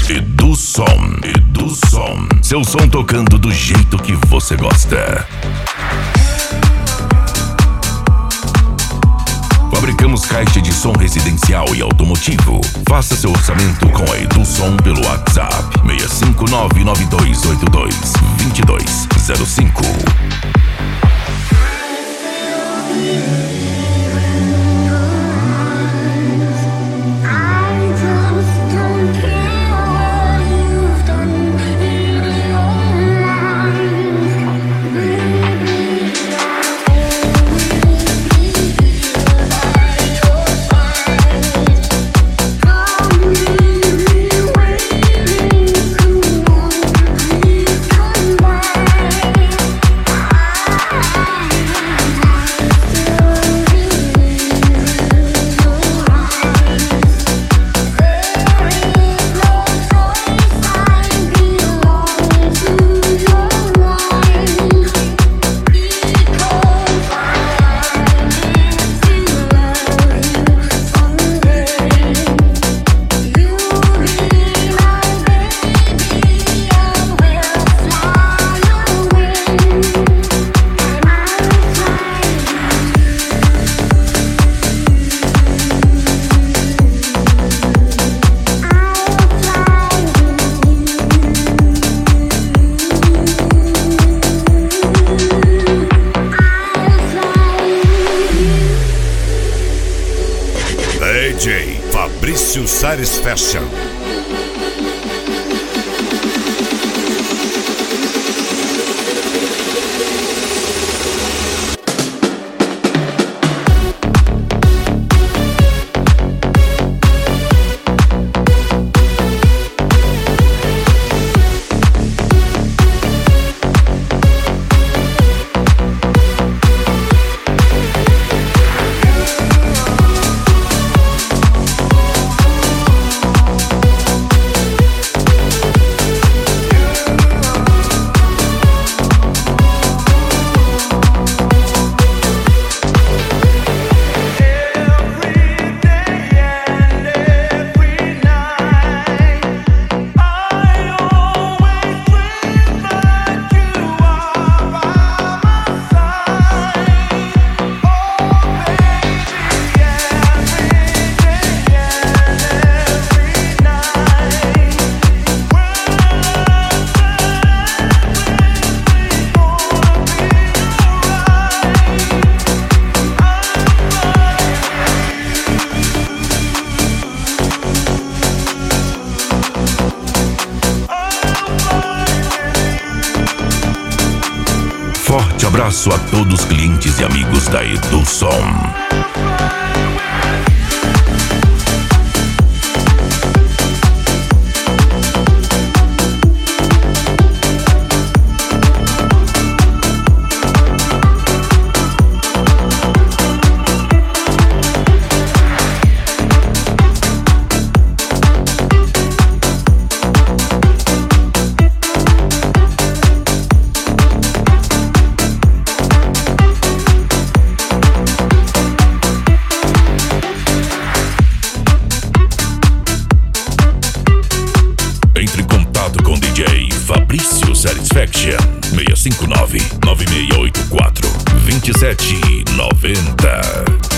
Edusom. Seu som tocando do jeito que você gosta. Fabricamos caixa de som residencial e automotivo. Faça seu orçamento com a Edusom pelo WhatsApp 65992822205. DJ Fabrício Satisfaction. Forte abraço a todos os clientes e amigos da Edusom. Entre em contato com DJ Fabrício Satisfaction 659-9684-2790.